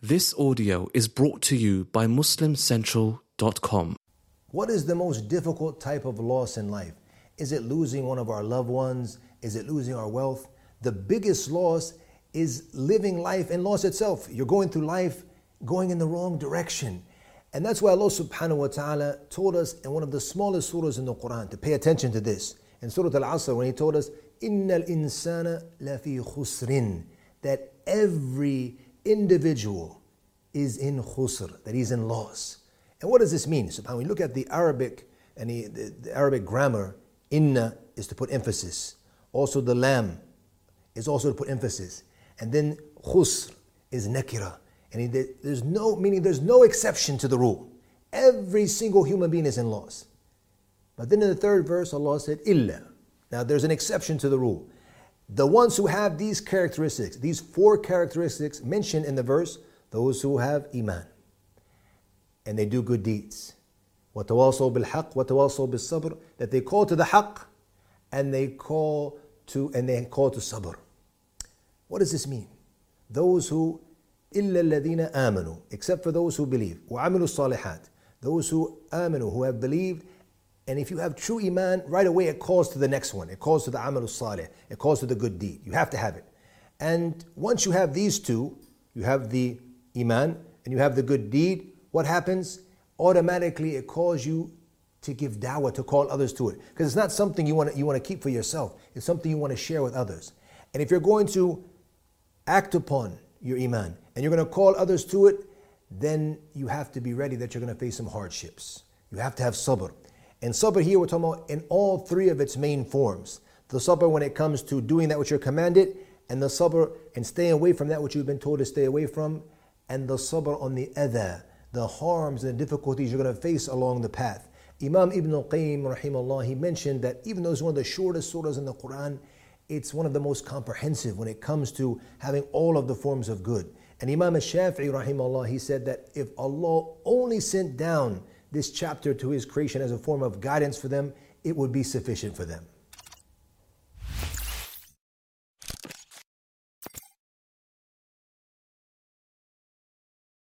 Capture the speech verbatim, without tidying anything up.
This audio is brought to you by Muslim Central dot com. What is the most difficult type of loss in life? Is it losing one of our loved ones? Is it losing our wealth? The biggest loss is living life and loss itself. You're going through life going in the wrong direction. And that's why Allah subhanahu wa ta'ala told us in one of the smallest surahs in the Quran to pay attention to this. In Surah Al-Asr, when He told us, إِنَّ الْإِنسَانَ لَفِي خُسْرٍ, that every individual is in khusr, that he's in loss. And what does this mean? So when we look at the Arabic and the, the, the Arabic grammar, inna is to put emphasis. Also the lam is also to put emphasis. And then khusr is nakira. And he, there's no, meaning there's no exception to the rule. Every single human being is in loss. But then in the third verse, Allah said, illa. Now there's an exception to the rule. The ones who have these characteristics, these four characteristics mentioned in the verse, those who have iman and they do good deeds. وَتَوَاصَوْا بِالْحَقِّ وَتَوَاصَوْا بِالصَّبْرِ, that they call to the haqq and they call to and they call to sabr. What does this mean? Those who إِلَّا الَّذِينَ آمَنُوا, except for those who believe. وَعَمِلُوا الصَّالِحَاتِ, those who آمَنوا, who have believed. And if you have true iman, right away it calls to the next one. It calls to the amal salih. It calls to the good deed. You have to have it. And once you have these two, you have the iman and you have the good deed, what happens? Automatically it calls you to give da'wah, to call others to it. Because it's not something you want to, you want to keep for yourself. It's something you want to share with others. And if you're going to act upon your iman and you're going to call others to it, then you have to be ready that you're going to face some hardships. You have to have sabr. And sabr here we're talking about in all three of its main forms. The sabr when it comes to doing that which you're commanded, and the sabr and staying away from that which you've been told to stay away from, and the sabr on the adha, the harms and the difficulties you're going to face along the path. Imam Ibn al-Qayyim rahimahullah, he mentioned that even though it's one of the shortest surahs in the Quran, it's one of the most comprehensive when it comes to having all of the forms of good. And Imam al-Shafi'i rahimahullah, he said that if Allah only sent down this chapter to His creation as a form of guidance for them, it would be sufficient for them.